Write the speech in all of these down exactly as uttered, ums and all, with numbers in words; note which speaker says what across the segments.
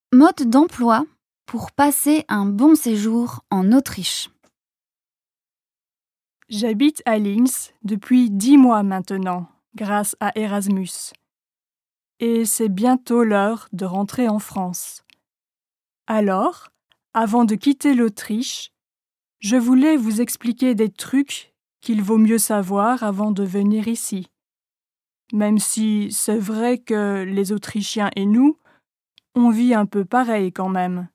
Speaker 1: Mode d'emploi pour passer un bon séjour en Autriche.
Speaker 2: J'habite à Linz depuis dix mois maintenant, grâce à Erasmus. Et c'est bientôt l'heure de rentrer en France. Alors, avant de quitter l'Autriche, je voulais vous expliquer des trucs qu'il vaut mieux savoir avant de venir ici. Même si c'est vrai que les Autrichiens et nous, on vit un peu pareil quand même.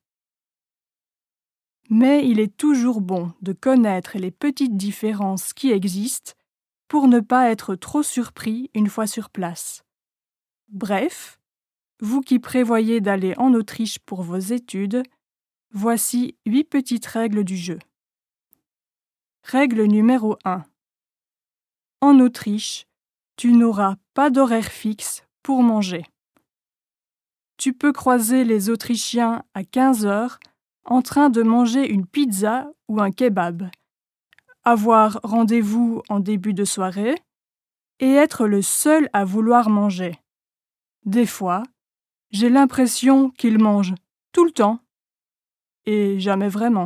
Speaker 2: Mais il est toujours bon de connaître les petites différences qui existent pour ne pas être trop surpris une fois sur place. Bref, vous qui prévoyez d'aller en Autriche pour vos études, voici huit petites règles du jeu. Règle numéro un. En Autriche, tu n'auras pas d'horaire fixe pour manger. Tu peux croiser les Autrichiens à quinze heures en train de manger une pizza ou un kebab, avoir rendez-vous en début de soirée et être le seul à vouloir manger. Des fois, j'ai l'impression qu'ils mangent tout le temps et jamais vraiment.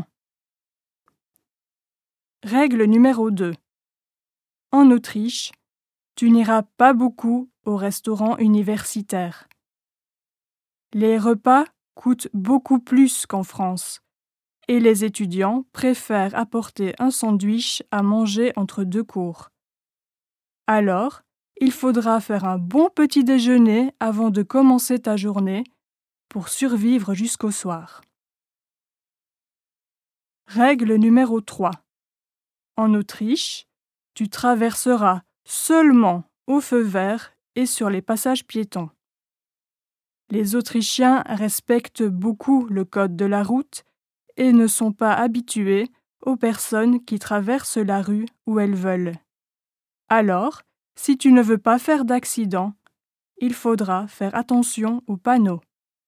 Speaker 2: Règle numéro deux. En Autriche, tu n'iras pas beaucoup au restaurant universitaire. Les repas coûtent beaucoup plus qu'en France et les étudiants préfèrent apporter un sandwich à manger entre deux cours. Alors, il faudra faire un bon petit déjeuner avant de commencer ta journée pour survivre jusqu'au soir. Règle numéro trois. En Autriche, tu traverseras seulement au feu vert et sur les passages piétons. Les Autrichiens respectent beaucoup le code de la route et ne sont pas habitués aux personnes qui traversent la rue où elles veulent. Alors, si tu ne veux pas faire d'accident, il faudra faire attention aux panneaux.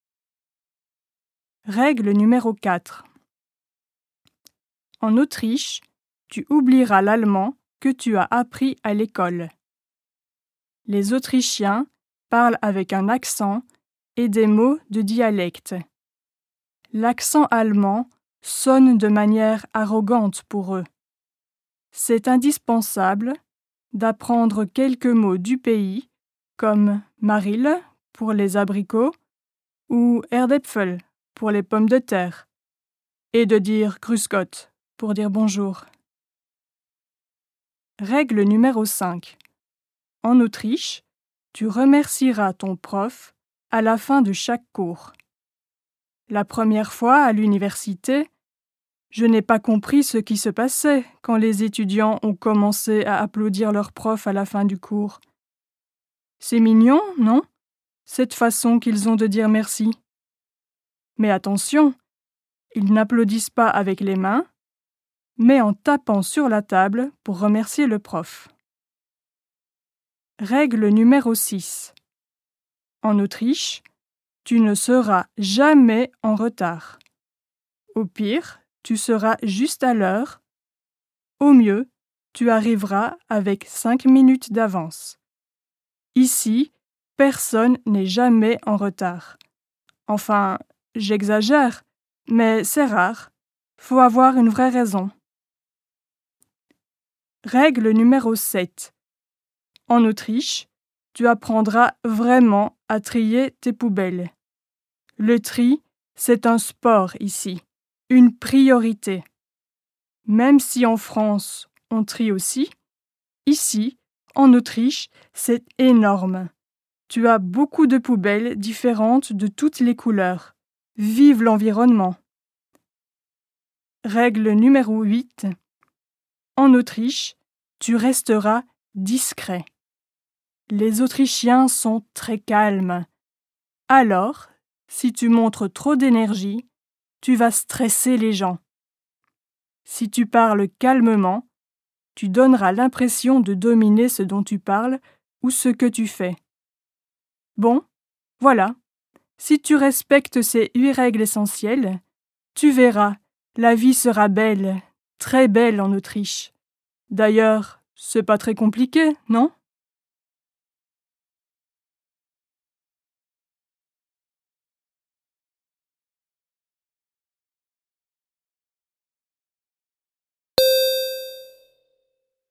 Speaker 2: Règle numéro quatre. En Autriche, tu oublieras l'allemand que tu as appris à l'école. Les Autrichiens parlent avec un accent et des mots de dialecte. L'accent allemand sonne de manière arrogante pour eux. C'est indispensable d'apprendre quelques mots du pays, comme Marille pour les abricots ou Erdäpfel pour les pommes de terre, et de dire Grüß Gott pour dire bonjour. Règle numéro cinq. En Autriche, tu remercieras ton prof à la fin de chaque cours. La première fois à l'université, je n'ai pas compris ce qui se passait quand les étudiants ont commencé à applaudir leur prof à la fin du cours. C'est mignon, non? Cette façon qu'ils ont de dire merci. Mais attention, ils n'applaudissent pas avec les mains, mais en tapant sur la table pour remercier le prof. Règle numéro six. En Autriche, tu ne seras jamais en retard. Au pire, tu seras juste à l'heure. Au mieux, tu arriveras avec cinq minutes d'avance. Ici, personne n'est jamais en retard. Enfin, j'exagère, mais c'est rare. Faut avoir une vraie raison. Règle numéro sept. En Autriche, tu apprendras vraiment à trier tes poubelles. Le tri, c'est un sport ici, une priorité. Même si en France, on trie aussi, ici, en Autriche, c'est énorme. Tu as beaucoup de poubelles différentes de toutes les couleurs. Vive l'environnement! Règle numéro huit. En Autriche, tu resteras discret. Les Autrichiens sont très calmes. Alors, si tu montres trop d'énergie, tu vas stresser les gens. Si tu parles calmement, tu donneras l'impression de dominer ce dont tu parles ou ce que tu fais. Bon, voilà. Si tu respectes ces huit règles essentielles, tu verras, la vie sera belle, très belle en Autriche. D'ailleurs, c'est pas très compliqué, non ?